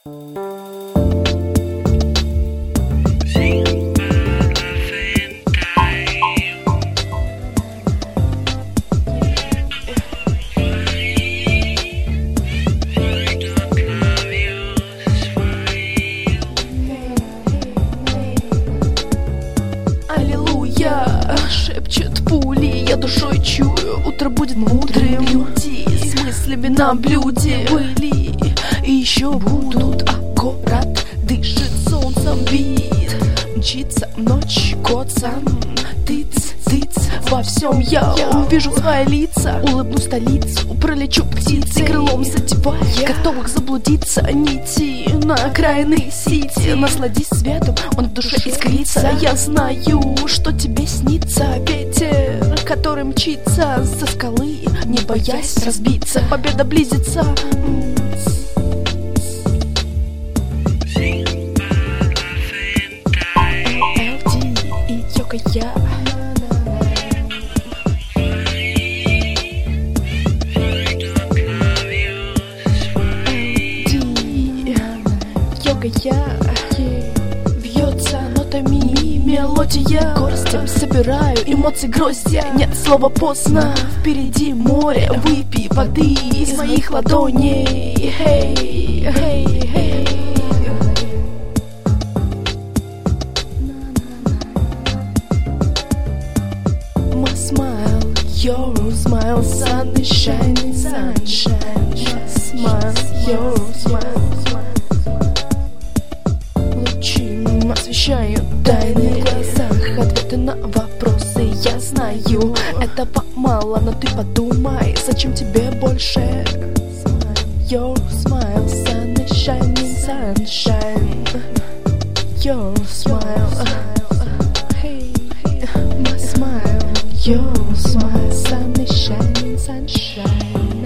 Аллилуйя, шепчет пули, я душой чую, утро будет мудрым. Люди с мыслями на блюде были и еще будут. Аккурат дышит солнцем вид, мчится ночь кот сам. Тыц, тыц, во всем я увижу свои лица. Улыбну столицу, пролечу птицей, крылом задевая готовых заблудиться. Нити на окраины сити, насладись светом, он в душе искрится. Я знаю, что тебе снится ветер, который мчится со скалы, не боясь разбиться. Победа близится. LD и Йога Я. Йога Я. Бьется нотами мелодия, горстям собираю эмоции гроздья. Нет слова поздно, впереди море, выпей воды из моих ладоней. Hey, hey, hey. My smile, your smile, sun is shining, sunshine. My smile, your smile. Лучи освещают тайны в глазах, ответы на вопросы я знаю. Этого мало, но ты подумай, зачем тебе больше? Your smile, sun is shining, sunshine. Your smile, hey, my smile. Your smile, sun is shining, sunshine.